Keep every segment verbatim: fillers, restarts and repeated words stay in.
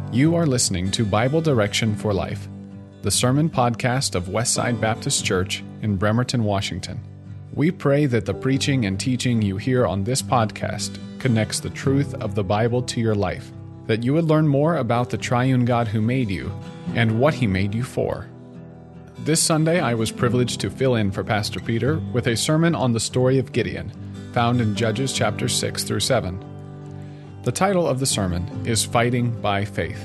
You are listening to Bible Direction for Life, the sermon podcast of Westside Baptist Church in Bremerton, Washington. We pray that the preaching and teaching you hear on this podcast connects the truth of the Bible to your life, that you would learn more about the triune God who made you and what He made you for. This Sunday, I was privileged to fill in for Pastor Peter with a sermon on the story of Gideon, found in Judges chapter six through seven. The title of the sermon is Fighting by Faith.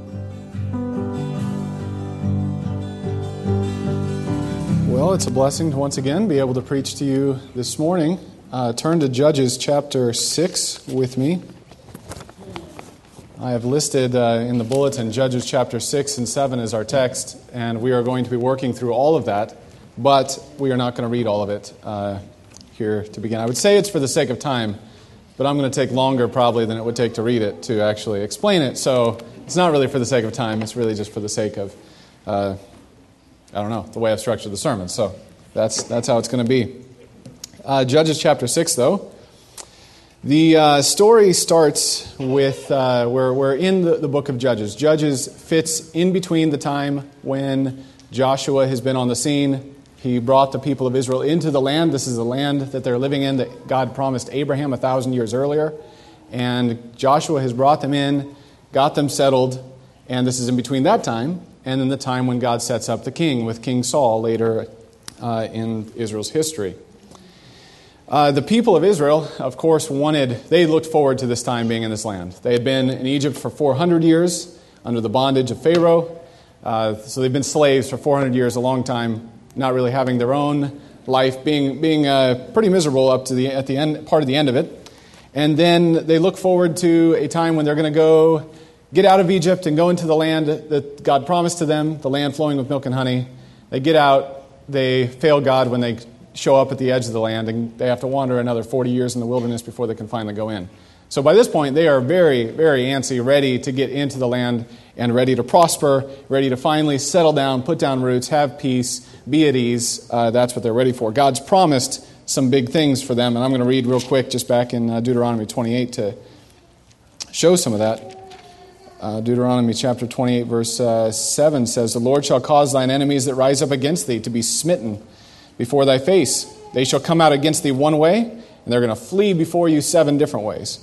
Well, it's a blessing to once again be able to preach to you this morning. Uh, turn to Judges chapter six with me. I have listed uh, in the bulletin Judges chapter six and seven as our text, and we are going to be working through all of that, but we are not going to read all of it uh, here to begin. I would say it's for the sake of time, but I'm going to take longer probably than it would take to read it to actually explain it. So it's not really for the sake of time. It's really just for the sake of, uh, I don't know, the way I've structured the sermon. So that's that's how it's going to be. Uh, Judges chapter six, though. The uh, story starts with, uh, we're, we're in the, the book of Judges. Judges fits in between the time when Joshua has been on the scene. He brought the people of Israel into the land. This is the land that they're living in that God promised Abraham a thousand years earlier. And Joshua has brought them in, got them settled, and this is in between that time and then the time when God sets up the king with King Saul later uh, in Israel's history. Uh, the people of Israel, of course, wanted, they looked forward to this time being in this land. They had been in Egypt for four hundred years under the bondage of Pharaoh. Uh, so they've been slaves for four hundred years, a long time, not really having their own life, being being uh, pretty miserable up to the at the end part of the end of it. And then they look forward to a time when they're going to go get out of Egypt and go into the land that God promised to them, the land flowing with milk and honey. They get out, they fail God when they show up at the edge of the land, and they have to wander another forty years in the wilderness before they can finally go in. So by this point, they are very, very antsy, ready to get into the land and ready to prosper, ready to finally settle down, put down roots, have peace, be at ease. Uh, that's what they're ready for. God's promised some big things for them, and I'm going to read real quick just back in uh, Deuteronomy twenty-eight to show some of that. Uh, Deuteronomy chapter twenty-eight, verse uh, seven says, "The Lord shall cause thine enemies that rise up against thee to be smitten before thy face. They shall come out against thee one way, and they're going to flee before you seven different ways.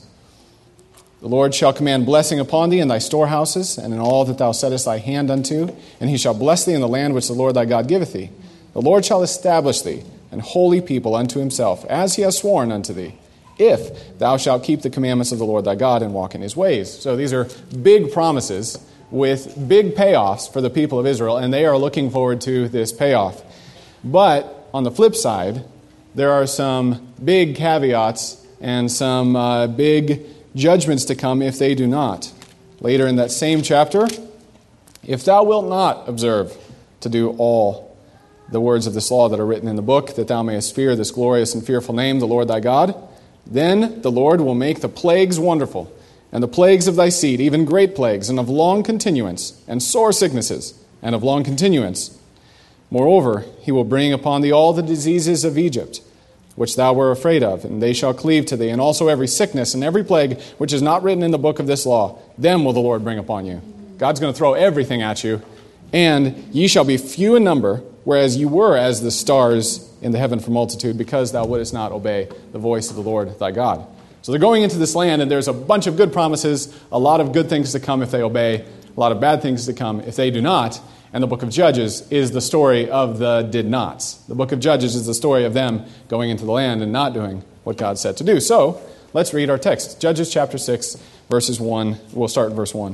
The Lord shall command blessing upon thee in thy storehouses, and in all that thou settest thy hand unto, and he shall bless thee in the land which the Lord thy God giveth thee. The Lord shall establish thee an holy people unto himself, as he has sworn unto thee, if thou shalt keep the commandments of the Lord thy God and walk in his ways." So these are big promises with big payoffs for the people of Israel, and they are looking forward to this payoff. But on the flip side, there are some big caveats and some uh, big judgments to come if they do not. Later in that same chapter, "If thou wilt not observe to do all the words of this law that are written in the book, that thou mayest fear this glorious and fearful name, the Lord thy God, then the Lord will make the plagues wonderful, and the plagues of thy seed, even great plagues, and of long continuance, and sore sicknesses, and of long continuance. Moreover, he will bring upon thee all the diseases of Egypt, which thou were afraid of, and they shall cleave to thee, and also every sickness and every plague which is not written in the book of this law, them will the Lord bring upon you." God's going to throw everything at you. "And ye shall be few in number, whereas you were as the stars in the heaven for multitude, because thou wouldest not obey the voice of the Lord thy God." So they're going into this land, and there's a bunch of good promises, a lot of good things to come if they obey, a lot of bad things to come if they do not. And the book of Judges is the story of the did-nots. The book of Judges is the story of them going into the land and not doing what God said to do. So let's read our text. Judges chapter six, verses one. We'll start in verse one.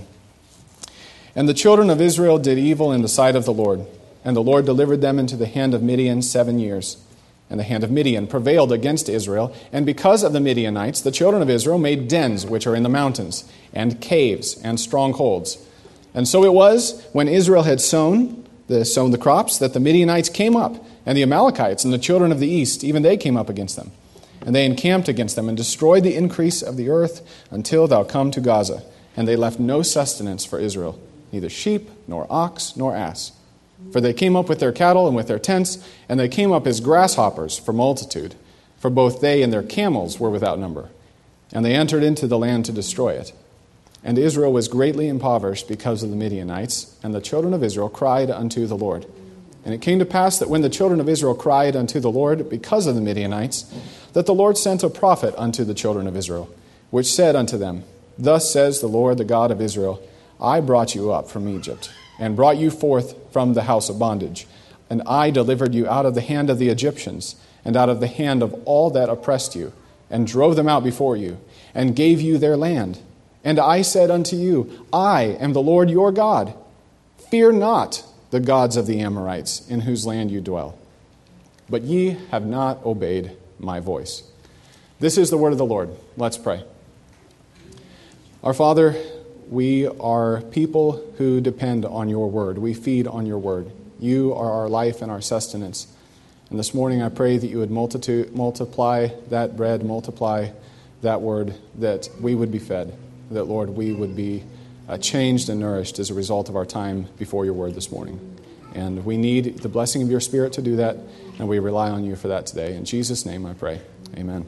"And the children of Israel did evil in the sight of the Lord, and the Lord delivered them into the hand of Midian seven years. And the hand of Midian prevailed against Israel, and because of the Midianites, the children of Israel made dens which are in the mountains, and caves, and strongholds. And so it was, when Israel had sown the, sown the crops, that the Midianites came up, and the Amalekites and the children of the east, even they came up against them. And they encamped against them, and destroyed the increase of the earth, until thou come to Gaza. And they left no sustenance for Israel, neither sheep, nor ox, nor ass. For they came up with their cattle and with their tents, and they came up as grasshoppers for multitude. For both they and their camels were without number. And they entered into the land to destroy it. And Israel was greatly impoverished because of the Midianites, and the children of Israel cried unto the Lord. And it came to pass that when the children of Israel cried unto the Lord because of the Midianites, that the Lord sent a prophet unto the children of Israel, which said unto them, Thus says the Lord, the God of Israel, I brought you up from Egypt, and brought you forth from the house of bondage. And I delivered you out of the hand of the Egyptians, and out of the hand of all that oppressed you, and drove them out before you, and gave you their land. And I said unto you, I am the Lord your God. Fear not the gods of the Amorites, in whose land you dwell. But ye have not obeyed my voice. This is the word of the Lord. Let's pray. Our Father, we are people who depend on your word. We feed on your word. You are our life and our sustenance. And this morning I pray that you would multitude, multiply that bread, multiply that word, that we would be fed, that, Lord, we would be uh, changed and nourished as a result of our time before your word this morning. And we need the blessing of your Spirit to do that, and we rely on you for that today. In Jesus' name I pray. Amen.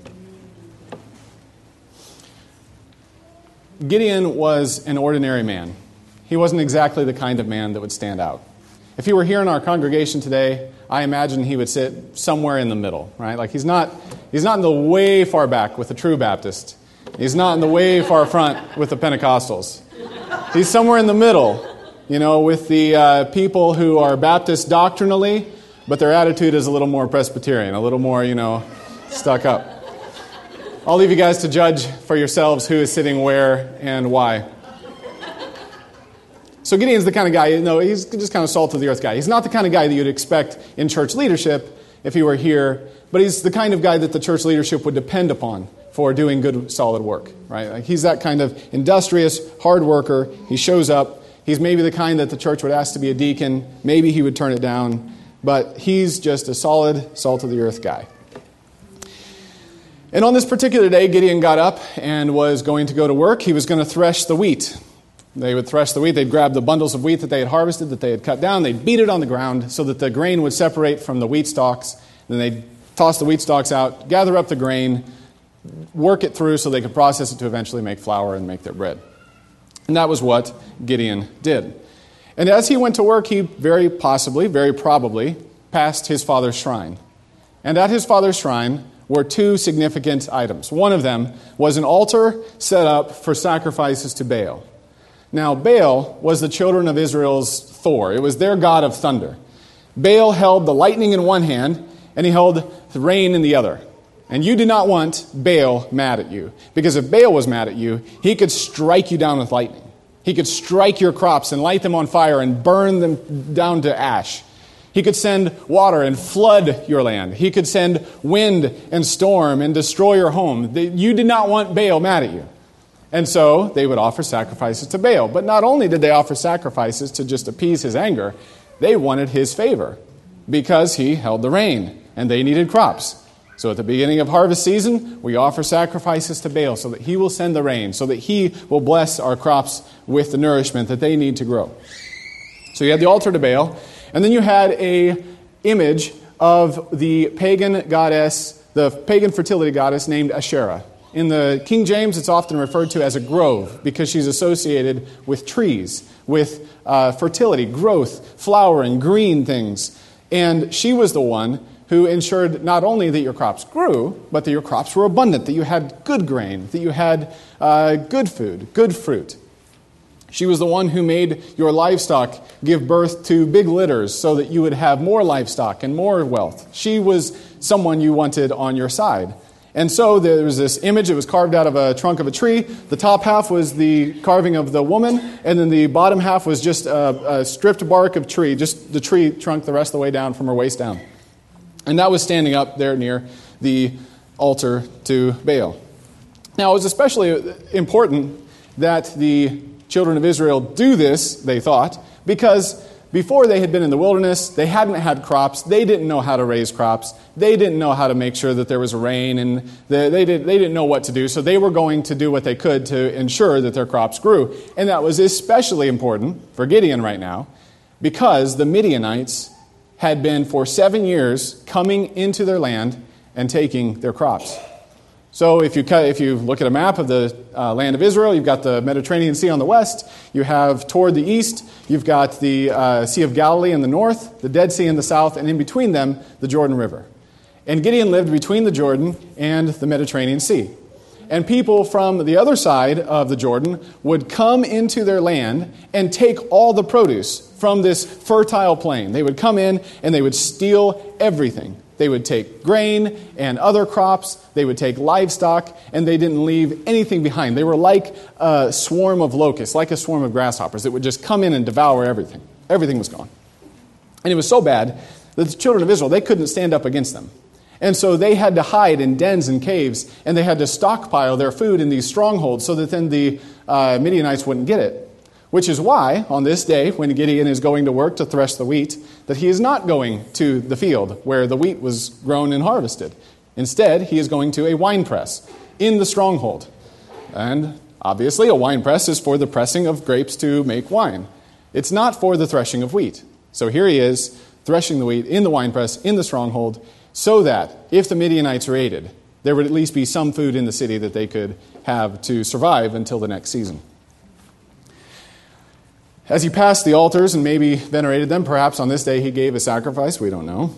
Gideon was an ordinary man. He wasn't exactly the kind of man that would stand out. If he were here in our congregation today, I imagine he would sit somewhere in the middle, right? Like he's not he's not in the way far back with the true Baptist. He's not in the way far front with the Pentecostals. He's somewhere in the middle, you know, with the uh, people who are Baptist doctrinally, but their attitude is a little more Presbyterian, a little more, you know, stuck up. I'll leave you guys to judge for yourselves who is sitting where and why. So Gideon's the kind of guy, you know, he's just kind of salt of the earth guy. He's not the kind of guy that you'd expect in church leadership if he were here, but he's the kind of guy that the church leadership would depend upon for doing good, solid work, right? Like he's that kind of industrious, hard worker. He shows up. He's maybe the kind that the church would ask to be a deacon. Maybe he would turn it down, but he's just a solid, salt of the earth guy. And on this particular day, Gideon got up and was going to go to work. He was going to thresh the wheat. They would thresh the wheat. They'd grab the bundles of wheat that they had harvested, that they had cut down. They'd beat it on the ground so that the grain would separate from the wheat stalks. Then they'd toss the wheat stalks out, gather up the grain, work it through so they could process it to eventually make flour and make their bread. And that was what Gideon did. And as he went to work, he very possibly, very probably, passed his father's shrine. And at his father's shrine were two significant items. One of them was an altar set up for sacrifices to Baal. Now, Baal was the children of Israel's Thor. It was their god of thunder. Baal held the lightning in one hand, and he held the rain in the other. And you did not want Baal mad at you. Because if Baal was mad at you, he could strike you down with lightning. He could strike your crops and light them on fire and burn them down to ash. He could send water and flood your land. He could send wind and storm and destroy your home. You did not want Baal mad at you. And so they would offer sacrifices to Baal. But not only did they offer sacrifices to just appease his anger, they wanted his favor because he held the rain and they needed crops. So at the beginning of harvest season, we offer sacrifices to Baal so that he will send the rain, so that he will bless our crops with the nourishment that they need to grow. So you had the altar to Baal, and then you had a image of the pagan goddess, the pagan fertility goddess named Asherah. In the King James, it's often referred to as a grove because she's associated with trees, with uh, fertility, growth, flowering, green things. And she was the one who ensured not only that your crops grew, but that your crops were abundant, that you had good grain, that you had uh, good food, good fruit. She was the one who made your livestock give birth to big litters so that you would have more livestock and more wealth. She was someone you wanted on your side. And so there was this image. It was carved out of a trunk of a tree. The top half was the carving of the woman, and then the bottom half was just a, a stripped bark of tree, just the tree trunk the rest of the way down from her waist down. And that was standing up there near the altar to Baal. Now, it was especially important that the children of Israel do this, they thought, because before they had been in the wilderness, they hadn't had crops, they didn't know how to raise crops, they didn't know how to make sure that there was rain, and they, they, did, they didn't know what to do, so they were going to do what they could to ensure that their crops grew. And that was especially important for Gideon right now, because the Midianites had been for seven years coming into their land and taking their crops. So if you cut, if you look at a map of the uh, land of Israel, you've got the Mediterranean Sea on the west. You have toward the east, you've got the uh, Sea of Galilee in the north, the Dead Sea in the south, and in between them, the Jordan River. And Gideon lived between the Jordan and the Mediterranean Sea. And people from the other side of the Jordan would come into their land and take all the produce from this fertile plain. They would come in and they would steal everything. They would take grain and other crops. They would take livestock, and they didn't leave anything behind. They were like a swarm of locusts, like a swarm of grasshoppers that would just come in and devour everything. Everything was gone. And it was so bad that the children of Israel, they couldn't stand up against them. And so they had to hide in dens and caves, and they had to stockpile their food in these strongholds so that then the uh, Midianites wouldn't get it. Which is why, on this day, when Gideon is going to work to thresh the wheat, that he is not going to the field where the wheat was grown and harvested. Instead, he is going to a winepress in the stronghold. And obviously, a winepress is for the pressing of grapes to make wine. It's not for the threshing of wheat. So here he is, threshing the wheat in the winepress, in the stronghold, so that if the Midianites raided, there would at least be some food in the city that they could have to survive until the next season. As he passed the altars and maybe venerated them, perhaps on this day he gave a sacrifice, we don't know.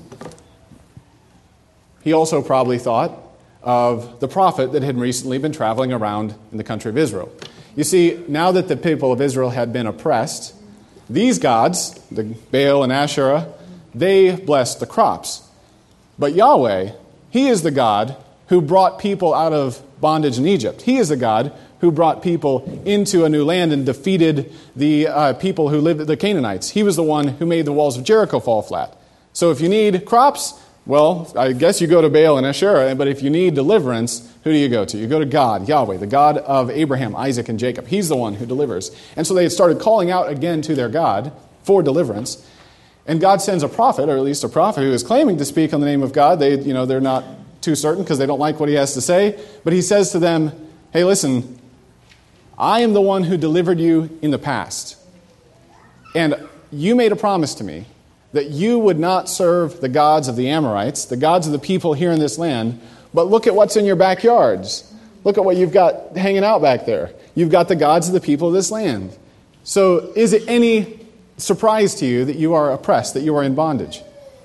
He also probably thought of the prophet that had recently been traveling around in the country of Israel. You see, now that the people of Israel had been oppressed, these gods, the Baal and Asherah, they blessed the crops. But Yahweh, He is the God who brought people out of bondage in Egypt. He is the God who brought people into a new land and defeated the uh, people who lived, the Canaanites. He was the one who made the walls of Jericho fall flat. So if you need crops, well, I guess you go to Baal and Asherah, but if you need deliverance, who do you go to? You go to God, Yahweh, the God of Abraham, Isaac, and Jacob. He's the one who delivers. And so they had started calling out again to their God for deliverance. And God sends a prophet, or at least a prophet, who is claiming to speak on the name of God. They, you know, they're not too certain because they don't like what he has to say. But he says to them, hey, listen, I am the one who delivered you in the past. And you made a promise to me that you would not serve the gods of the Amorites, the gods of the people here in this land, but look at what's in your backyards. Look at what you've got hanging out back there. You've got the gods of the people of this land. So is it any surprise to you that you are oppressed, that you are in bondage?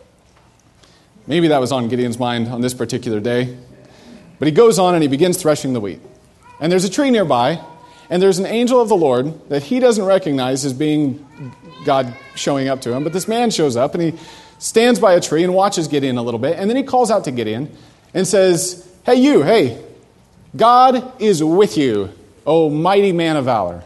Maybe that was on Gideon's mind on this particular day. But he goes on and he begins threshing the wheat. And there's a tree nearby, and there's an angel of the Lord that he doesn't recognize as being God showing up to him. But this man shows up, and he stands by a tree and watches Gideon a little bit. And then he calls out to Gideon and says, hey, you, hey, God is with you, O mighty man of valor.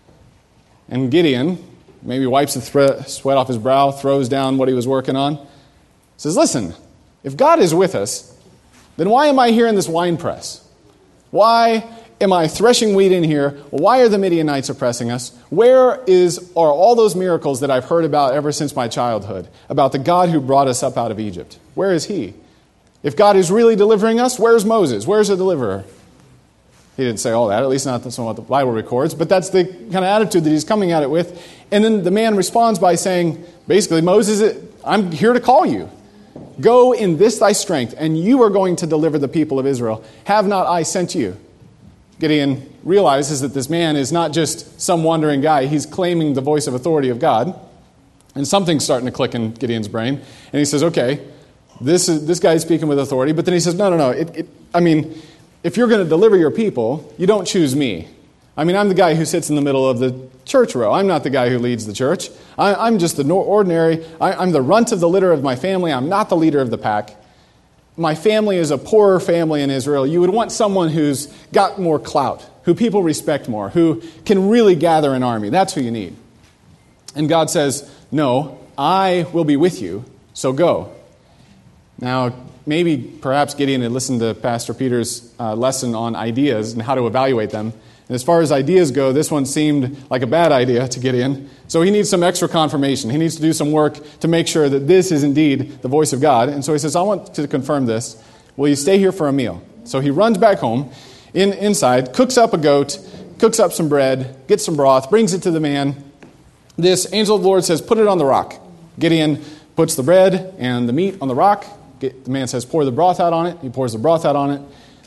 And Gideon maybe wipes the thre- sweat off his brow, throws down what he was working on, says, listen, if God is with us, then why am I here in this wine press? Why am I threshing wheat in here? Why are the Midianites oppressing us? Where is are all those miracles that I've heard about ever since my childhood, about the God who brought us up out of Egypt? Where is he? If God is really delivering us, where's Moses? Where's the deliverer? He didn't say all that, at least not that's what the Bible records, but that's the kind of attitude that he's coming at it with. And then the man responds by saying, basically, Moses, I'm here to call you. Go in this thy strength, and you are going to deliver the people of Israel. Have not I sent you? Gideon realizes that this man is not just some wandering guy. He's claiming the voice of authority of God. And something's starting to click in Gideon's brain. And he says, okay, this is this guy is speaking with authority. But then he says, no, no, no. It, it, I mean, if you're going to deliver your people, you don't choose me. I mean, I'm the guy who sits in the middle of the church row. I'm not the guy who leads the church. I, I'm just the ordinary. I, I'm the runt of the litter of my family. I'm not the leader of the pack. My family is a poorer family in Israel. You would want someone who's got more clout, who people respect more, who can really gather an army. That's who you need. And God says, no, I will be with you, so go. Now, maybe perhaps Gideon had listened to Pastor Peter's uh, lesson on ideas and how to evaluate them. And as far as ideas go, this one seemed like a bad idea to Gideon. So he needs some extra confirmation. He needs to do some work to make sure that this is indeed the voice of God. And so he says, I want to confirm this. Will you stay here for a meal? So he runs back home, in inside, cooks up a goat, cooks up some bread, gets some broth, brings it to the man. This angel of the Lord says, put it on the rock. Gideon puts the bread and the meat on the rock. The man says, pour the broth out on it. He pours the broth out on it.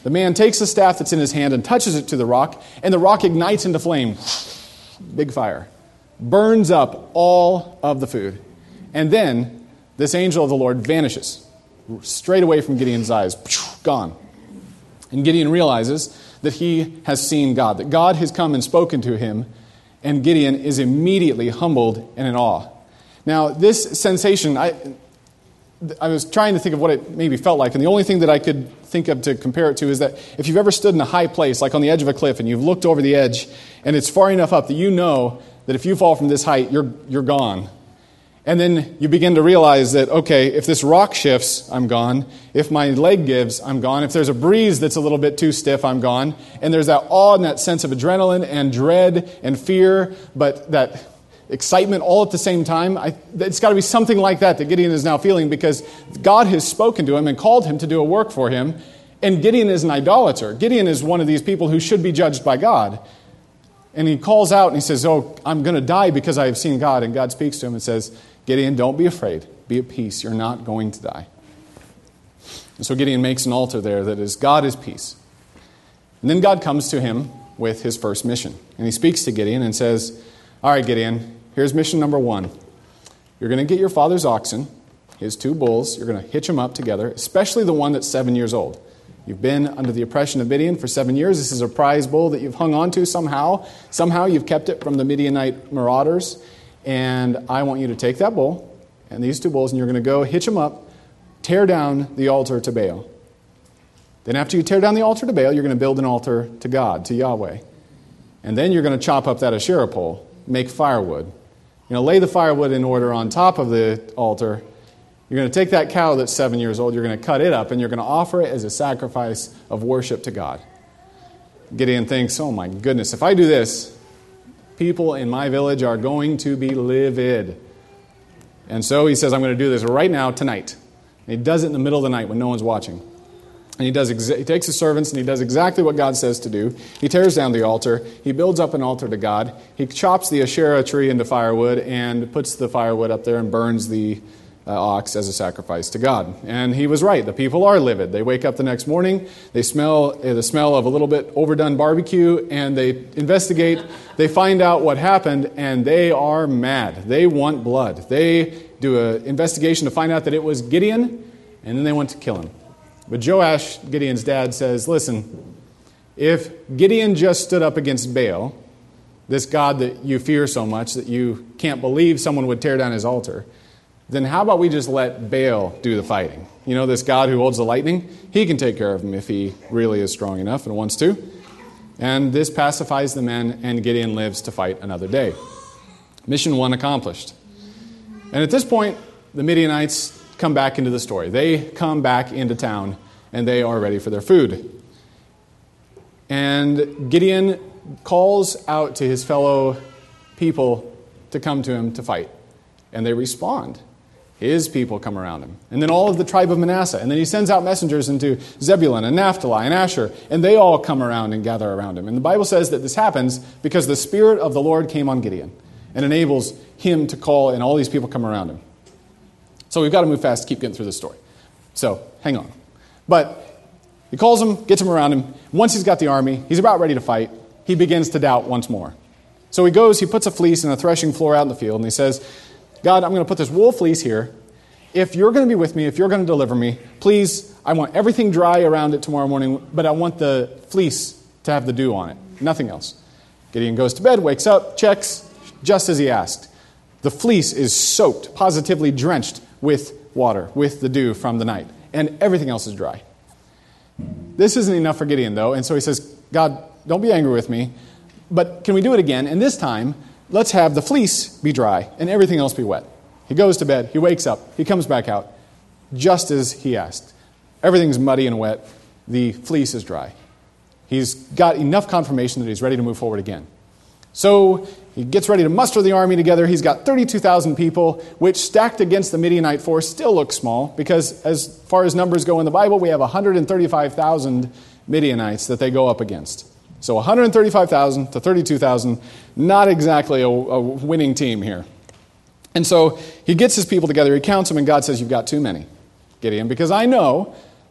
The man takes the staff that's in his hand and touches it to the rock, and the rock ignites into flame. Big fire. Burns up all of the food. And then this angel of the Lord vanishes straight away from Gideon's eyes. Gone. And Gideon realizes that he has seen God, that God has come and spoken to him, and Gideon is immediately humbled and in awe. Now, this sensation, I, I was trying to think of what it maybe felt like, and the only thing that I could think of to compare it to is that if you've ever stood in a high place, like on the edge of a cliff, and you've looked over the edge, and it's far enough up that you know that if you fall from this height, you're you're gone. And then you begin to realize that, okay, if this rock shifts, I'm gone. If my leg gives, I'm gone. If there's a breeze that's a little bit too stiff, I'm gone. And there's that awe and that sense of adrenaline and dread and fear, but that excitement all at the same time. I, it's got to be something like that that Gideon is now feeling, because God has spoken to him and called him to do a work for him. And Gideon is an idolater. Gideon is one of these people who should be judged by God. And he calls out and he says, oh, I'm going to die because I have seen God. And God speaks to him and says, Gideon, don't be afraid. Be at peace. You're not going to die. And so Gideon makes an altar there that is, God is peace. And then God comes to him with his first mission. And he speaks to Gideon and says, all right, Gideon, here's mission number one. You're going to get your father's oxen, his two bulls. You're going to hitch them up together, especially the one that's seven years old. You've been under the oppression of Midian for seven years. This is a prize bull that you've hung on to somehow. Somehow you've kept it from the Midianite marauders. And I want you to take that bull and these two bulls, and you're going to go hitch them up, tear down the altar to Baal. Then after you tear down the altar to Baal, you're going to build an altar to God, to Yahweh. And then you're going to chop up that Asherah pole, make firewood. You're going to lay the firewood in order on top of the altar. You're going to take that cow that's seven years old, you're going to cut it up, and you're going to offer it as a sacrifice of worship to God. Gideon thinks, oh my goodness, if I do this, people in my village are going to be livid. And so he says, I'm going to do this right now, tonight. And he does it in the middle of the night when no one's watching. And he does. Exa- he takes his servants and he does exactly what God says to do. He tears down the altar. He builds up an altar to God. He chops the Asherah tree into firewood and puts the firewood up there and burns the uh, ox as a sacrifice to God. And he was right. The people are livid. They wake up the next morning. They smell uh, the smell of a little bit overdone barbecue, and they investigate. They find out what happened, and they are mad. They want blood. They do an investigation to find out that it was Gideon, and then they want to kill him. But Joash, Gideon's dad, says, listen, if Gideon just stood up against Baal, this God that you fear so much that you can't believe someone would tear down his altar, then how about we just let Baal do the fighting? You know, this God who holds the lightning, he can take care of him if he really is strong enough and wants to. And this pacifies the men, and Gideon lives to fight another day. Mission one accomplished. And at this point, the Midianites come back into the story. They come back into town, and they are ready for their food. And Gideon calls out to his fellow people to come to him to fight. And they respond. His people come around him. And then all of the tribe of Manasseh. And then he sends out messengers into Zebulun and Naphtali and Asher. And they all come around and gather around him. And the Bible says that this happens because the Spirit of the Lord came on Gideon and enables him to call, and all these people come around him. So we've got to move fast to keep getting through this story. So, hang on. But he calls them, gets them around him. Once he's got the army, he's about ready to fight. He begins to doubt once more. So he goes, he puts a fleece in a threshing floor out in the field, and he says, God, I'm going to put this wool fleece here. If you're going to be with me, if you're going to deliver me, please, I want everything dry around it tomorrow morning, but I want the fleece to have the dew on it. Nothing else. Gideon goes to bed, wakes up, checks, just as he asked. The fleece is soaked, positively drenched with water, with the dew from the night. And everything else is dry. This isn't enough for Gideon, though. And so he says, God, don't be angry with me, but can we do it again? And this time, let's have the fleece be dry and everything else be wet. He goes to bed. He wakes up. He comes back out just as he asked. Everything's muddy and wet. The fleece is dry. He's got enough confirmation that he's ready to move forward again. So he gets ready to muster the army together. He's got thirty-two thousand people, which stacked against the Midianite force still looks small because as far as numbers go in the Bible, we have one hundred thirty-five thousand Midianites that they go up against. So one hundred thirty-five thousand to thirty-two thousand, not exactly a, a winning team here. And so he gets his people together, he counts them, and God says, you've got too many, Gideon, because I know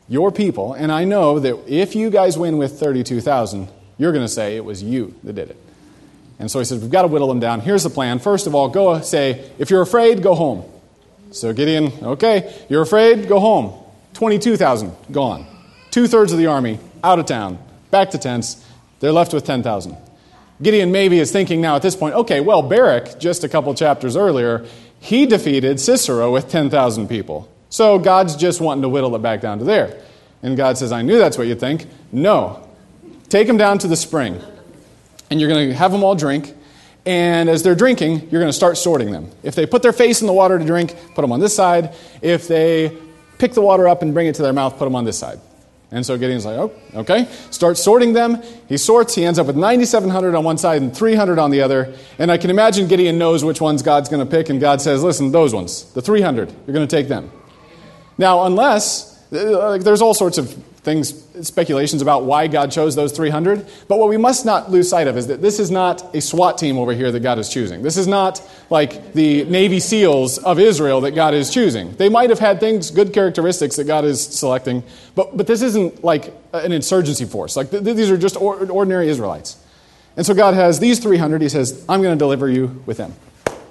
your people, and I know that if you guys win with thirty-two thousand, you're going to say it was you that did it. And so he says, we've got to whittle them down. Here's the plan. First of all, go say, if you're afraid, go home. So Gideon, okay, you're afraid, go home. twenty-two thousand, gone. Two-thirds of the army, out of town, back to tents. They're left with ten thousand. Gideon maybe is thinking now at this point, okay, well, Barak, just a couple chapters earlier, he defeated Sisera with ten thousand people. So God's just wanting to whittle it back down to there. And God says, I knew that's what you'd think. No. Take them down to the spring. And you're going to have them all drink. And as they're drinking, you're going to start sorting them. If they put their face in the water to drink, put them on this side. If they pick the water up and bring it to their mouth, put them on this side. And so Gideon's like, oh, okay. Start sorting them. He sorts. He ends up with ninety-seven hundred on one side and three hundred on the other. And I can imagine Gideon knows which ones God's going to pick. And God says, listen, those ones, the three hundred, you're going to take them. Now, unless, like, there's all sorts of things, speculations about why God chose those three hundred. But what we must not lose sight of is that this is not a SWAT team over here that God is choosing. This is not like the Navy SEALs of Israel that God is choosing. They might have had things, good characteristics that God is selecting, but, but this isn't like an insurgency force. Like th- these are just or- ordinary Israelites. And so God has these three hundred. He says, I'm going to deliver you with them.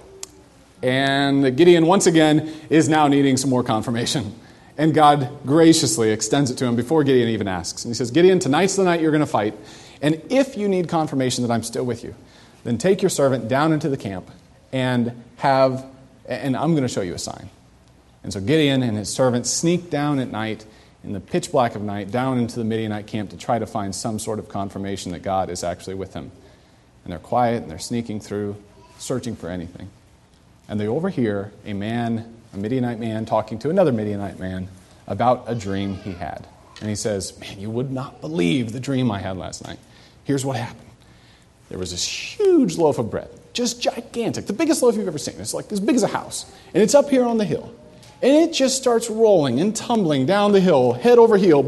And Gideon, once again, is now needing some more confirmation. And God graciously extends it to him before Gideon even asks. And he says, Gideon, tonight's the night you're going to fight. And if you need confirmation that I'm still with you, then take your servant down into the camp and have, and I'm going to show you a sign. And so Gideon and his servant sneak down at night, in the pitch black of night, down into the Midianite camp to try to find some sort of confirmation that God is actually with them. And they're quiet and they're sneaking through, searching for anything. And they overhear a man, a Midianite man, talking to another Midianite man about a dream he had. And he says, man, you would not believe the dream I had last night. Here's what happened. There was this huge loaf of bread, just gigantic, the biggest loaf you've ever seen. It's like as big as a house. And it's up here on the hill. And it just starts rolling and tumbling down the hill, head over heel,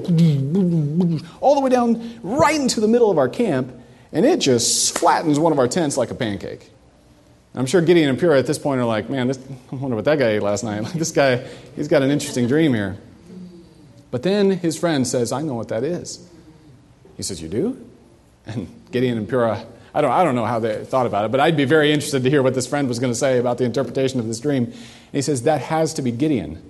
all the way down right into the middle of our camp. And it just flattens one of our tents like a pancake. I'm sure Gideon and Purah at this point are like, man, this, I wonder what that guy ate last night. Like, this guy, he's got an interesting dream here. But then his friend says, I know what that is. He says, you do? And Gideon and Purah, I don't, I don't know how they thought about it, but I'd be very interested to hear what this friend was going to say about the interpretation of this dream. And he says, that has to be Gideon.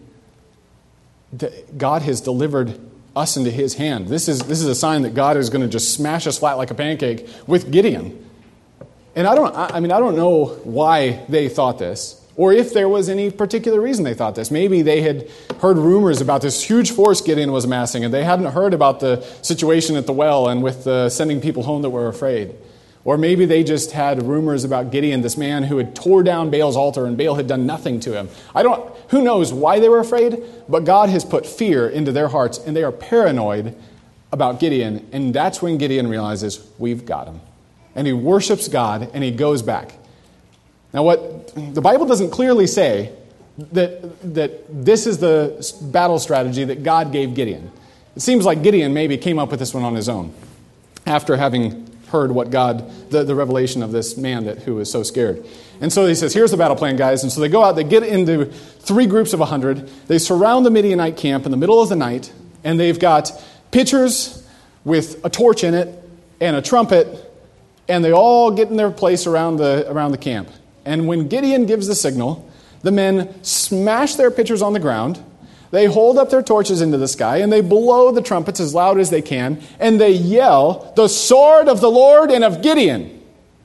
God has delivered us into his hand. This is, this is a sign that God is going to just smash us flat like a pancake with Gideon. And I don't, I mean, I don't know why they thought this, or if there was any particular reason they thought this. Maybe they had heard rumors about this huge force Gideon was amassing, and they hadn't heard about the situation at the well and with uh, sending people home that were afraid. Or maybe they just had rumors about Gideon, this man who had tore down Baal's altar, and Baal had done nothing to him. I don't, who knows why they were afraid, but God has put fear into their hearts, and they are paranoid about Gideon, and that's when Gideon realizes, we've got him. And he worships God, and he goes back. Now, what the Bible doesn't clearly say that, that this is the battle strategy that God gave Gideon. It seems like Gideon maybe came up with this one on his own, after having heard what God, the, the revelation of this man that who was so scared. And so he says, here's the battle plan, guys. And so they go out, they get into three groups of a hundred. They surround the Midianite camp in the middle of the night, and they've got pitchers with a torch in it and a trumpet. And they all get in their place around the around the camp. And when Gideon gives the signal, the men smash their pitchers on the ground. They hold up their torches into the sky, and they blow the trumpets as loud as they can. And they yell, the sword of the Lord and of Gideon.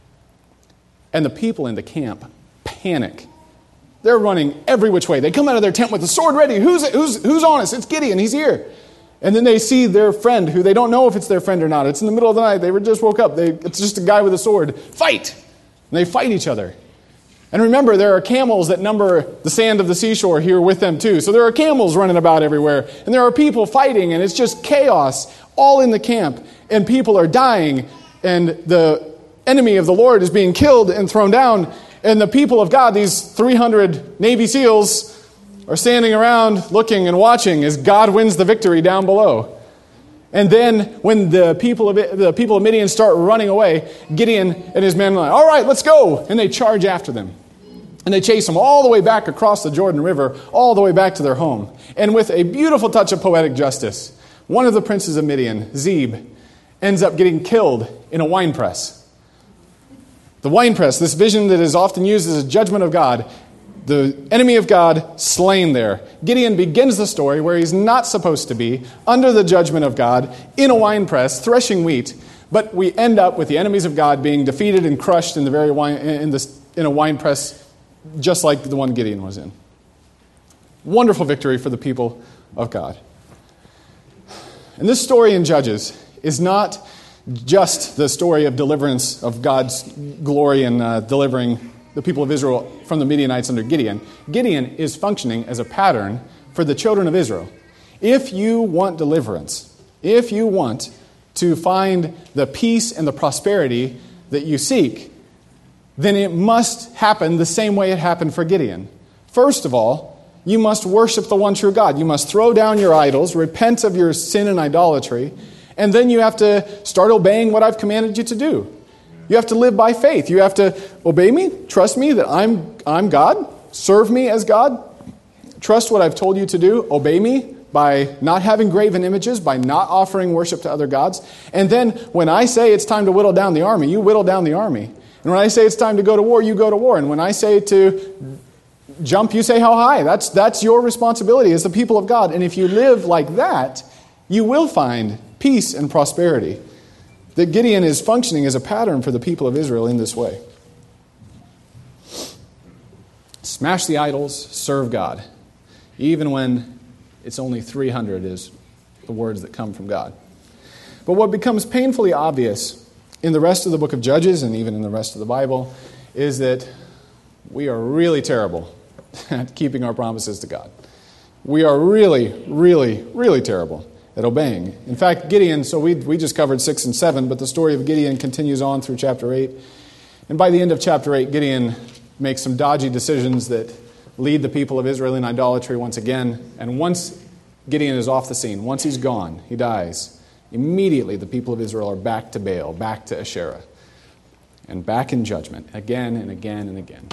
And the people in the camp panic. They're running every which way. They come out of their tent with the sword ready. Who's, who's, who's on us? It's Gideon. He's here. And then they see their friend, who they don't know if it's their friend or not. It's in the middle of the night. They were just woke up. They, it's just a guy with a sword. Fight! And they fight each other. And remember, there are camels that number the sand of the seashore here with them too. So there are camels running about everywhere. And there are people fighting, and it's just chaos all in the camp. And people are dying, and the enemy of the Lord is being killed and thrown down. And the people of God, these three hundred Navy SEALs, are standing around looking and watching as God wins the victory down below. And then when the people of the people of Midian start running away, Gideon and his men are like, all right, let's go. And they charge after them. And they chase them all the way back across the Jordan River, all the way back to their home. And with a beautiful touch of poetic justice, One of the princes of Midian, Zeb, ends up getting killed in a winepress. The winepress, this vision that is often used as a judgment of God, the enemy of God slain there. Gideon begins the story where he's not supposed to be, under the judgment of God, in a winepress, threshing wheat, but we end up with the enemies of God being defeated and crushed in the very wine, in, this, in a winepress, just like the one Gideon was in. Wonderful victory for the people of God. And this story in Judges is not just the story of deliverance of God's glory and uh, delivering the people of Israel from the Midianites under Gideon. Gideon is functioning as a pattern for the children of Israel. If you want deliverance, if you want to find the peace and the prosperity that you seek, then it must happen the same way it happened for Gideon. First of all, you must worship the one true God. You must throw down your idols, repent of your sin and idolatry, and then you have to start obeying what I've commanded you to do. You have to live by faith. You have to obey me, trust me that I'm I'm God, serve me as God, trust what I've told you to do, obey me by not having graven images, by not offering worship to other gods. And then when I say it's time to whittle down the army, you whittle down the army. And when I say it's time to go to war, you go to war. And when I say to jump, you say how high. That's that's your responsibility as the people of God. And if you live like that, you will find peace and prosperity. That Gideon is functioning as a pattern for the people of Israel in this way. Smash the idols, serve God. Even when it's only three hundred is the words that come from God. But what becomes painfully obvious in the rest of the book of Judges and even in the rest of the Bible is that we are really terrible at keeping our promises to God. We are really, really, really terrible at obeying. In fact, Gideon, so we we just covered six and seven, but the story of Gideon continues on through chapter eight. And by the end of chapter eight, Gideon makes some dodgy decisions that lead the people of Israel in idolatry once again. And once Gideon is off the scene, once he's gone, he dies, immediately the people of Israel are back to Baal, back to Asherah, and back in judgment again and again and again.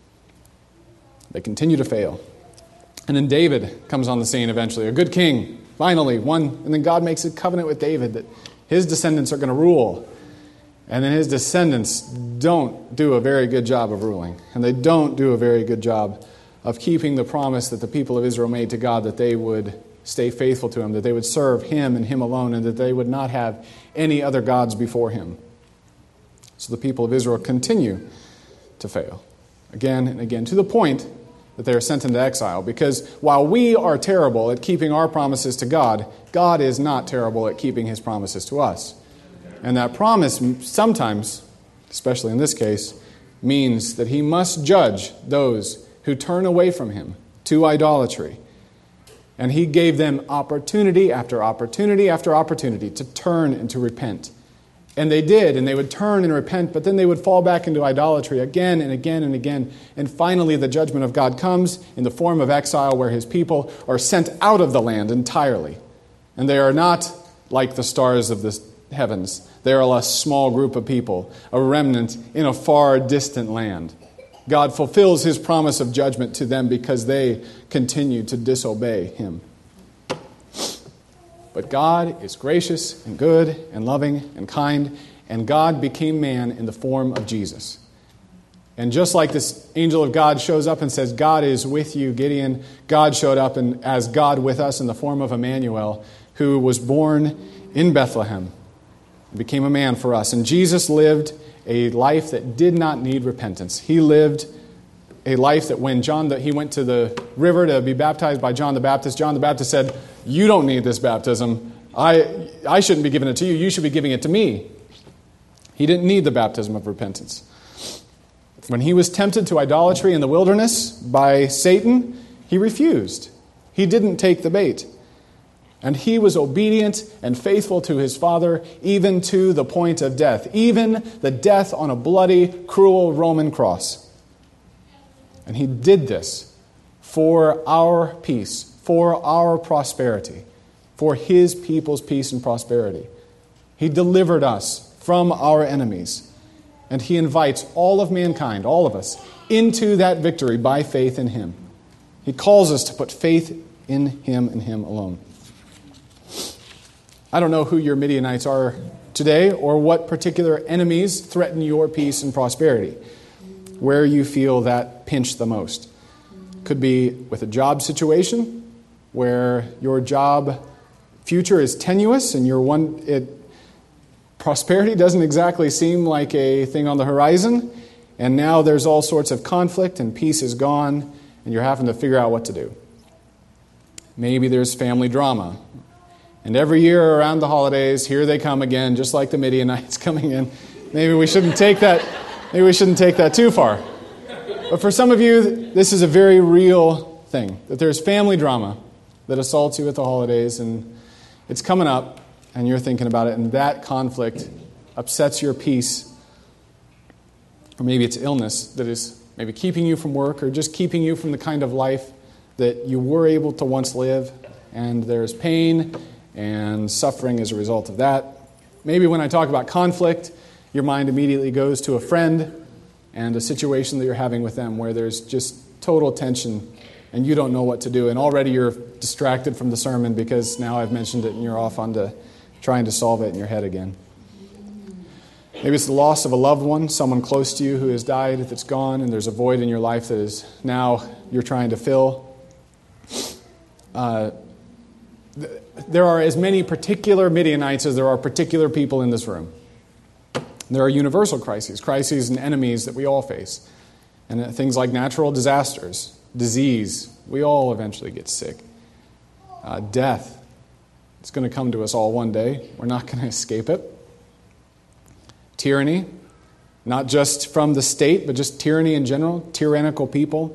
They continue to fail. And then David comes on the scene eventually, a good king. Finally, one, and then God makes a covenant with David that his descendants are going to rule. And then his descendants don't do a very good job of ruling. And they don't do a very good job of keeping the promise that the people of Israel made to God that they would stay faithful to Him, that they would serve Him and Him alone, and that they would not have any other gods before Him. So the people of Israel continue to fail again and again, to the point that they are sent into exile. Because while we are terrible at keeping our promises to God, God is not terrible at keeping His promises to us. And that promise sometimes, especially in this case, means that He must judge those who turn away from Him to idolatry. And He gave them opportunity after opportunity after opportunity to turn and to repent. And they did, and they would turn and repent, but then they would fall back into idolatry again and again and again. And finally, the judgment of God comes in the form of exile, where His people are sent out of the land entirely. And they are not like the stars of the heavens. They are a small group of people, a remnant in a far distant land. God fulfills His promise of judgment to them because they continue to disobey Him. But God is gracious and good and loving and kind, and God became man in the form of Jesus. And just like this angel of God shows up and says, God is with you, Gideon, God showed up and as God with us in the form of Emmanuel, who was born in Bethlehem, and became a man for us. And Jesus lived a life that did not need repentance. He lived a life that when John, the, he went to the river to be baptized by John the Baptist, John the Baptist said, you don't need this baptism. I, I shouldn't be giving it to you. You should be giving it to me. He didn't need the baptism of repentance. When he was tempted to idolatry in the wilderness by Satan, he refused. He didn't take the bait. And he was obedient and faithful to his Father, even to the point of death, even the death on a bloody, cruel Roman cross. And he did this for our peace, for our prosperity, for his people's peace and prosperity. He delivered us from our enemies. And he invites all of mankind, all of us, into that victory by faith in him. He calls us to put faith in him and him alone. I don't know who your Midianites are today or what particular enemies threaten your peace and prosperity, where you feel that pinch the most. Could be with a job situation where your job future is tenuous and your one it prosperity doesn't exactly seem like a thing on the horizon, and now there's all sorts of conflict and peace is gone and you're having to figure out what to do. Maybe there's family drama. And every year around the holidays, here they come again, just like the Midianites coming in. Maybe we shouldn't take that, maybe we shouldn't take that too far. But for some of you, this is a very real thing, that there's family drama that assaults you at the holidays, and it's coming up, and you're thinking about it, and that conflict upsets your peace. Or maybe it's illness that is maybe keeping you from work or just keeping you from the kind of life that you were able to once live, and there's pain and suffering as a result of that. Maybe when I talk about conflict, your mind immediately goes to a friend and a situation that you're having with them where there's just total tension and you don't know what to do, and already you're distracted from the sermon because now I've mentioned it and you're off onto trying to solve it in your head again. Maybe it's the loss of a loved one, someone close to you who has died, that's gone, and there's a void in your life that is now you're trying to fill. Uh, th- there are as many particular Midianites as there are particular people in this room. There are universal crises, crises and enemies that we all face. And things like natural disasters, disease, we all eventually get sick. Uh, death, it's going to come to us all one day. We're not going to escape it. Tyranny, not just from the state, but just tyranny in general, tyrannical people.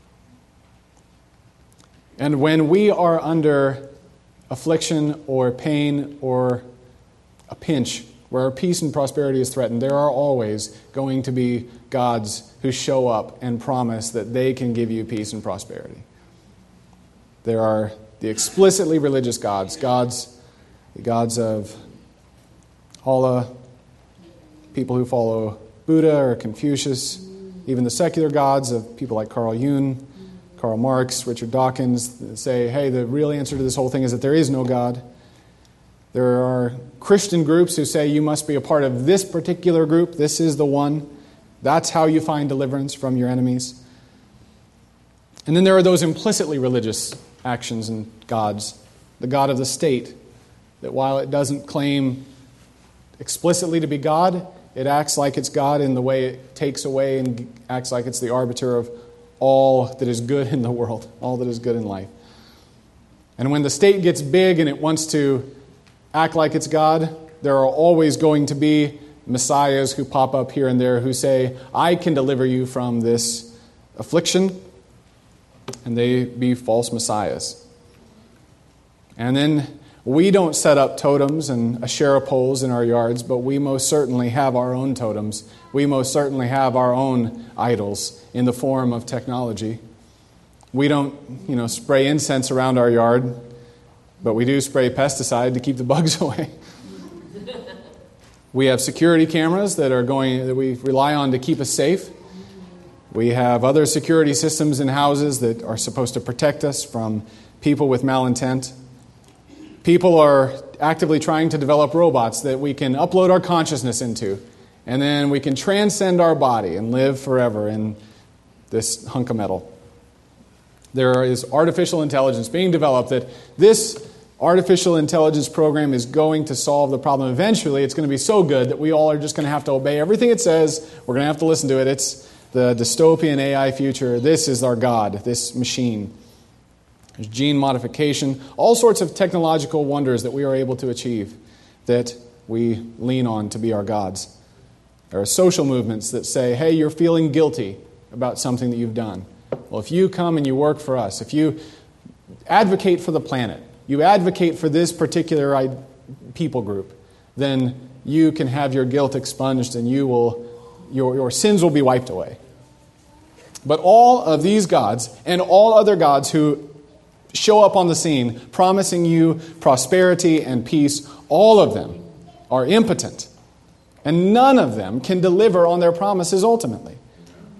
And when we are under affliction or pain or a pinch, where our peace and prosperity is threatened, there are always going to be gods who show up and promise that they can give you peace and prosperity. There are the explicitly religious gods, gods, the gods of Allah, people who follow Buddha or Confucius, even the secular gods of people like Carl Jung, Karl Marx, Richard Dawkins, that say, hey, the real answer to this whole thing is that there is no God. There are Christian groups who say you must be a part of this particular group. This is the one. That's how you find deliverance from your enemies. And then there are those implicitly religious actions and gods. The God of the state, that while it doesn't claim explicitly to be God, it acts like it's God in the way it takes away and acts like it's the arbiter of all that is good in the world, all that is good in life. And when the state gets big and it wants to act like it's God, there are always going to be messiahs who pop up here and there who say, I can deliver you from this affliction, and they be false messiahs. And then we don't set up totems and Asherah poles in our yards, but we most certainly have our own totems. We most certainly have our own idols in the form of technology. We don't, you know, spray incense around our yard, but we do spray pesticide to keep the bugs away. We have security cameras that are going that we rely on to keep us safe. We have other security systems in houses that are supposed to protect us from people with malintent. People are actively trying to develop robots that we can upload our consciousness into, and then we can transcend our body and live forever in this hunk of metal. There is artificial intelligence being developed that this artificial intelligence program is going to solve the problem. Eventually, it's going to be so good that we all are just going to have to obey everything it says. We're going to have to listen to it. It's the dystopian A I future. This is our God, this machine. There's gene modification, all sorts of technological wonders that we are able to achieve that we lean on to be our gods. There are social movements that say, hey, you're feeling guilty about something that you've done. Well, if you come and you work for us, if you advocate for the planet, you advocate for this particular people group, then you can have your guilt expunged and you will, your, your sins will be wiped away. But all of these gods and all other gods who show up on the scene promising you prosperity and peace, all of them are impotent. And none of them can deliver on their promises ultimately.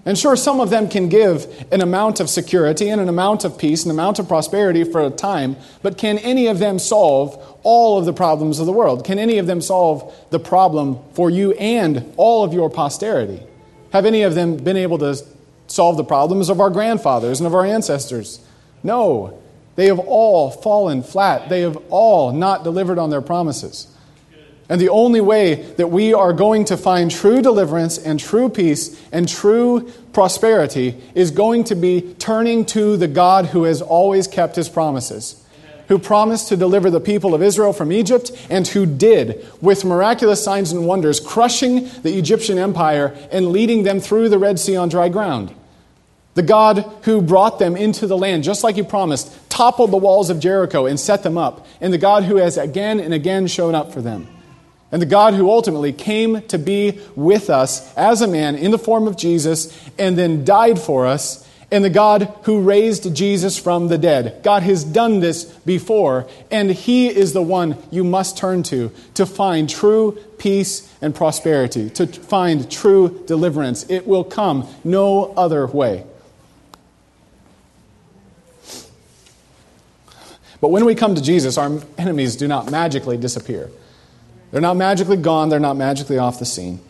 And sure, some of them can give an amount of security and an amount of peace, an amount of prosperity for a time, but can any of them solve all of the problems of the world? Can any of them solve the problem for you and all of your posterity? Have any of them been able to solve the problems of our grandfathers and of our ancestors? No. They have all fallen flat. They have all not delivered on their promises. And the only way that we are going to find true deliverance and true peace and true prosperity is going to be turning to the God who has always kept His promises, who promised to deliver the people of Israel from Egypt, and who did, with miraculous signs and wonders, crushing the Egyptian empire and leading them through the Red Sea on dry ground. The God who brought them into the land, just like He promised, toppled the walls of Jericho and set them up. And the God who has again and again shown up for them. And the God who ultimately came to be with us as a man in the form of Jesus and then died for us. And the God who raised Jesus from the dead. God has done this before, and He is the one you must turn to to find true peace and prosperity, to find true deliverance. It will come no other way. But when we come to Jesus, our enemies do not magically disappear. They're not magically gone. They're not magically off the scene.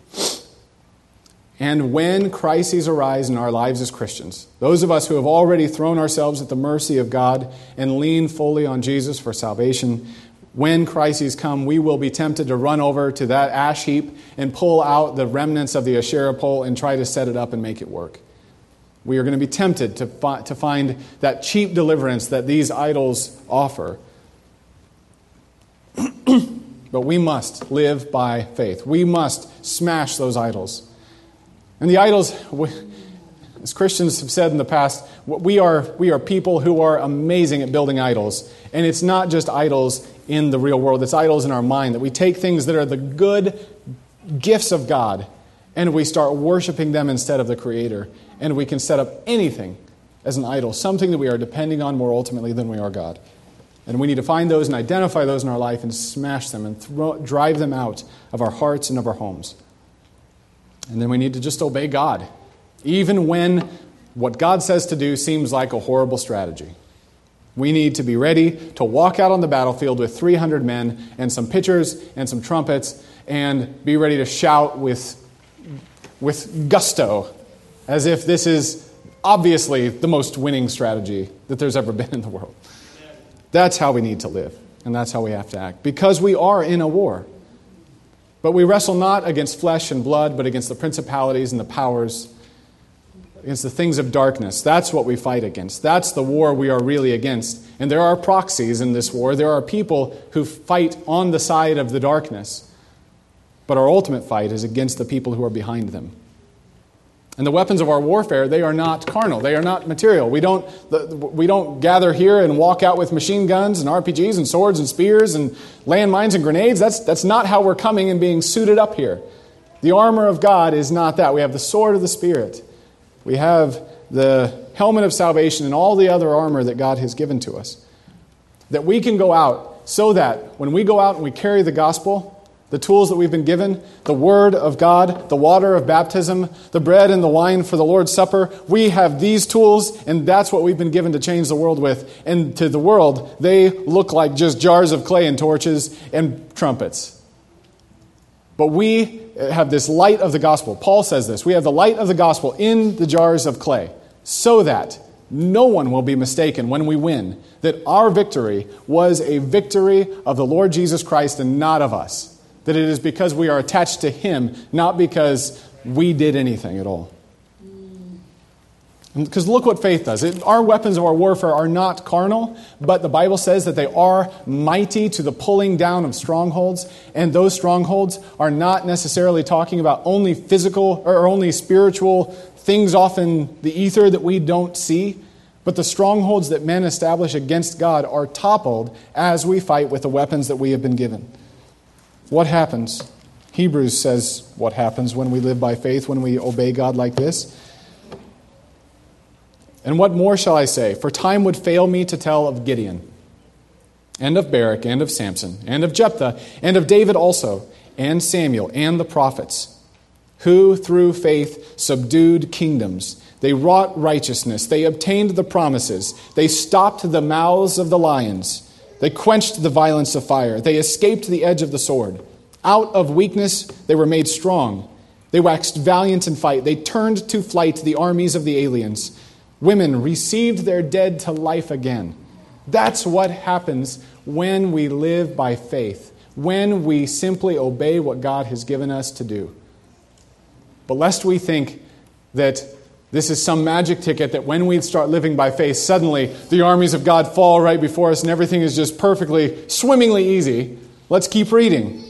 And when crises arise in our lives as Christians, those of us who have already thrown ourselves at the mercy of God and lean fully on Jesus for salvation, when crises come, we will be tempted to run over to that ash heap and pull out the remnants of the Asherah pole and try to set it up and make it work. We are going to be tempted to, fi- to find that cheap deliverance that these idols offer. But we must live by faith. We must smash those idols. And the idols, as Christians have said in the past, we are, we are people who are amazing at building idols. And it's not just idols in the real world. It's idols in our mind. That we take things that are the good gifts of God and we start worshiping them instead of the Creator. And we can set up anything as an idol, something that we are depending on more ultimately than we are God. And we need to find those and identify those in our life and smash them and throw, drive them out of our hearts and of our homes. And then we need to just obey God, even when what God says to do seems like a horrible strategy. We need to be ready to walk out on the battlefield with three hundred men and some pitchers and some trumpets and be ready to shout with, with gusto, as if this is obviously the most winning strategy that there's ever been in the world. That's how we need to live, and that's how we have to act, because we are in a war. But we wrestle not against flesh and blood, but against the principalities and the powers, against the things of darkness. That's what we fight against. That's the war we are really against. And there are proxies in this war. There are people who fight on the side of the darkness. But our ultimate fight is against the people who are behind them. And the weapons of our warfare, they are not carnal. They are not material. We don't, we don't gather here and walk out with machine guns and R P Gs and swords and spears and landmines and grenades. That's, that's not how we're coming and being suited up here. The armor of God is not that. We have the sword of the Spirit. We have the helmet of salvation and all the other armor that God has given to us. That we can go out so that when we go out and we carry the gospel, the tools that we've been given, the Word of God, the water of baptism, the bread and the wine for the Lord's Supper, we have these tools, and that's what we've been given to change the world with. And to the world, they look like just jars of clay and torches and trumpets. But we have this light of the gospel. Paul says this. We have the light of the gospel in the jars of clay, so that no one will be mistaken when we win that our victory was a victory of the Lord Jesus Christ and not of us. That it is because we are attached to Him, not because we did anything at all. Because look what faith does. It, our weapons of our warfare are not carnal, but the Bible says that they are mighty to the pulling down of strongholds. And those strongholds are not necessarily talking about only physical or only spiritual things off in the ether that we don't see. But the strongholds that men establish against God are toppled as we fight with the weapons that we have been given. What happens? Hebrews says what happens when we live by faith, when we obey God like this. And what more shall I say? For time would fail me to tell of Gideon, and of Barak, and of Samson, and of Jephthah, and of David also, and Samuel, and the prophets, who through faith subdued kingdoms. They wrought righteousness. They obtained the promises. They stopped the mouths of the lions. They quenched the violence of fire. They escaped the edge of the sword. Out of weakness they were made strong. They waxed valiant in fight. They turned to flight the armies of the aliens. Women received their dead to life again. That's what happens when we live by faith, when we simply obey what God has given us to do. But lest we think that this is some magic ticket that when we start living by faith, suddenly the armies of God fall right before us and everything is just perfectly, swimmingly easy. Let's keep reading.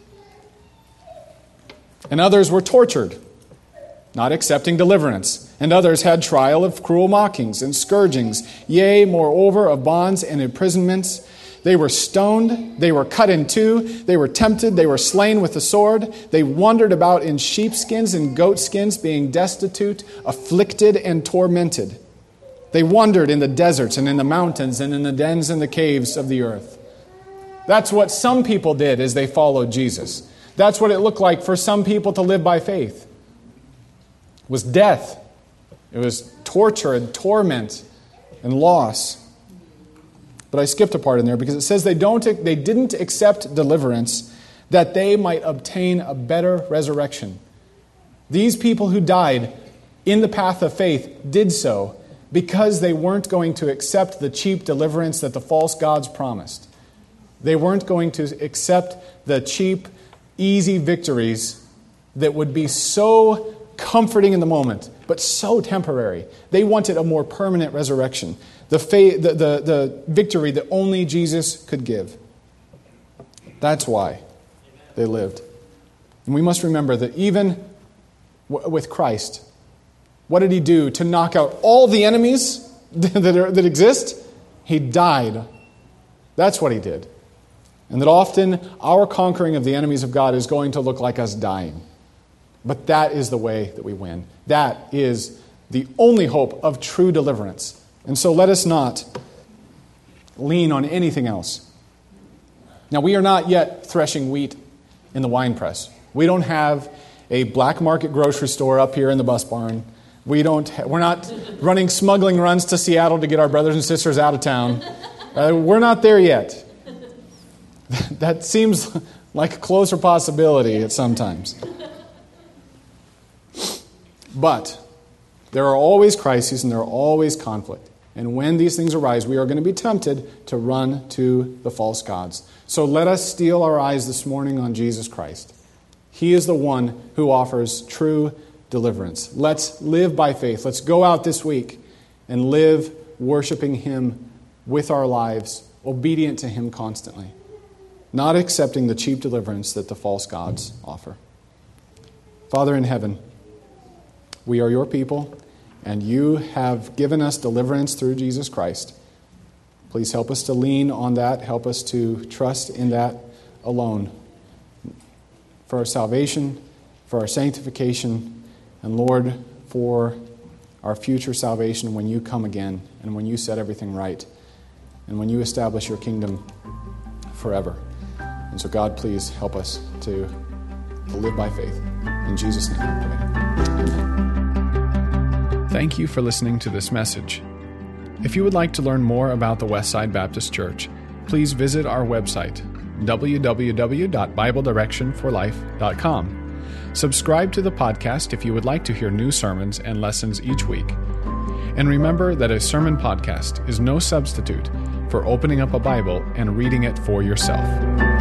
And others were tortured, not accepting deliverance. And others had trial of cruel mockings and scourgings, yea, moreover, of bonds and imprisonments. They were stoned, they were cut in two, they were tempted, they were slain with the sword. They wandered about in sheepskins and goatskins, being destitute, afflicted, and tormented. They wandered in the deserts and in the mountains and in the dens and the caves of the earth. That's what some people did as they followed Jesus. That's what it looked like for some people to live by faith. It was death. It was torture and torment and loss. But I skipped a part in there because it says they don't they didn't accept deliverance that they might obtain a better resurrection. These people who died in the path of faith did so because they weren't going to accept the cheap deliverance that the false gods promised. They weren't going to accept the cheap, easy victories that would be so comforting in the moment, but so temporary. They wanted a more permanent resurrection. The, faith, the, the, the victory that only Jesus could give. That's why they lived. And we must remember that even w- with Christ, what did He do to knock out all the enemies that, are, that exist? He died. That's what He did. And that often our conquering of the enemies of God is going to look like us dying. But that is the way that we win. That is the only hope of true deliverance. And so let us not lean on anything else. Now, we are not yet threshing wheat in the winepress. We don't have a black market grocery store up here in the bus barn. We don't. Ha- we're not running smuggling runs to Seattle to get our brothers and sisters out of town. Uh, we're not there yet. That seems like a closer possibility at some times. But there are always crises and there are always conflict. And when these things arise, we are going to be tempted to run to the false gods. So let us steel our eyes this morning on Jesus Christ. He is the one who offers true deliverance. Let's live by faith. Let's go out this week and live worshiping Him with our lives, obedient to Him constantly, not accepting the cheap deliverance that the false gods offer. Father in heaven, we are your people, and you have given us deliverance through Jesus Christ. Please help us to lean on that. Help us to trust in that alone for our salvation, for our sanctification, and Lord, for our future salvation when you come again and when you set everything right and when you establish your kingdom forever. And so, God, please help us to, to live by faith. In Jesus' name I pray. Amen. Thank you for listening to this message. If you would like to learn more about the Westside Baptist Church, please visit our website, w w w dot bible direction for life dot com. Subscribe to the podcast if you would like to hear new sermons and lessons each week. And remember that a sermon podcast is no substitute for opening up a Bible and reading it for yourself.